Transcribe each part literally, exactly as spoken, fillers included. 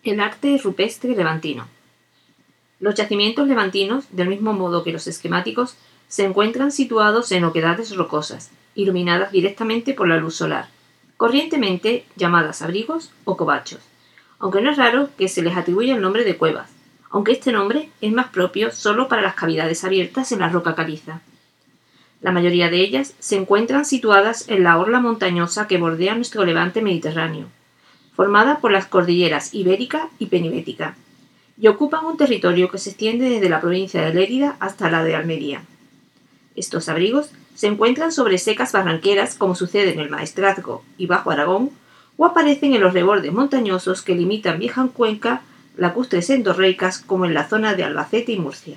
El arte rupestre levantino. Los yacimientos levantinos, del mismo modo que los esquemáticos, se encuentran situados en oquedades rocosas, iluminadas directamente por la luz solar, corrientemente llamadas abrigos o covachos, aunque no es raro que se les atribuya el nombre de cuevas, aunque este nombre es más propio solo para las cavidades abiertas en la roca caliza. La mayoría de ellas se encuentran situadas en la orla montañosa que bordea nuestro levante mediterráneo, formada por las cordilleras Ibérica y Penibética, y ocupan un territorio que se extiende desde la provincia de Lérida hasta la de Almería. Estos abrigos se encuentran sobre secas barranqueras, como sucede en el Maestrazgo y Bajo Aragón, o aparecen en los rebordes montañosos que limitan vieja cuenca lacustres endorreicas, como en la zona de Albacete y Murcia.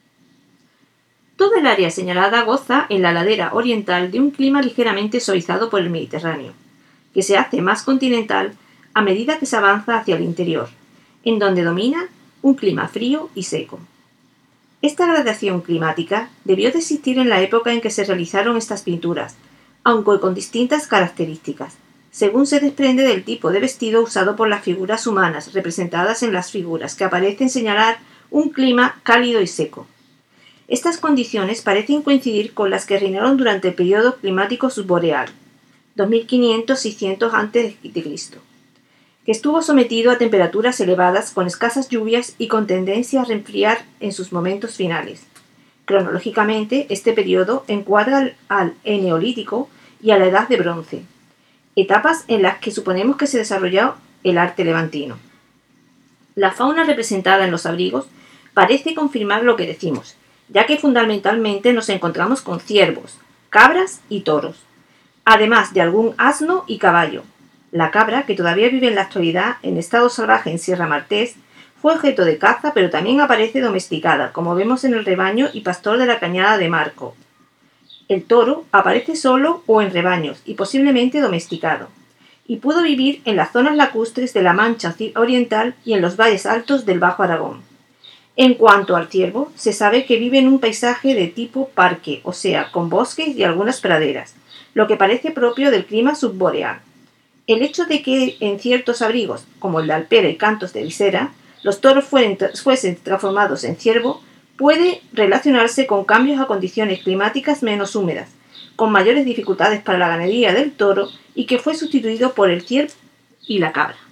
Toda el área señalada goza en la ladera oriental de un clima ligeramente suavizado por el Mediterráneo, que se hace más continental a medida que se avanza hacia el interior, en donde domina un clima frío y seco. Esta gradación climática debió de existir en la época en que se realizaron estas pinturas, aunque con distintas características, según se desprende del tipo de vestido usado por las figuras humanas representadas en las figuras, que parecen señalar un clima cálido y seco. Estas condiciones parecen coincidir con las que reinaron durante el periodo climático subboreal, dos mil quinientos a seiscientos antes de Cristo, que estuvo sometido a temperaturas elevadas con escasas lluvias y con tendencia a reenfriar en sus momentos finales. Cronológicamente, este periodo encuadra al, al Eneolítico y a la Edad de Bronce, etapas en las que suponemos que se desarrolló el arte levantino. La fauna representada en los abrigos parece confirmar lo que decimos, ya que fundamentalmente nos encontramos con ciervos, cabras y toros, además de algún asno y caballo. La cabra, que todavía vive en la actualidad en estado salvaje en Sierra Martés, fue objeto de caza, pero también aparece domesticada, como vemos en el rebaño y pastor de la Cañada de Marco. El toro aparece solo o en rebaños y posiblemente domesticado, y pudo vivir en las zonas lacustres de la Mancha Oriental y en los valles altos del Bajo Aragón. En cuanto al ciervo, se sabe que vive en un paisaje de tipo parque, o sea, con bosques y algunas praderas, lo que parece propio del clima subboreal. El hecho de que en ciertos abrigos, como el de Alpera y Cantos de Visera, los toros fuesen transformados en ciervo, puede relacionarse con cambios a condiciones climáticas menos húmedas, con mayores dificultades para la ganadería del toro, y que fue sustituido por el ciervo y la cabra.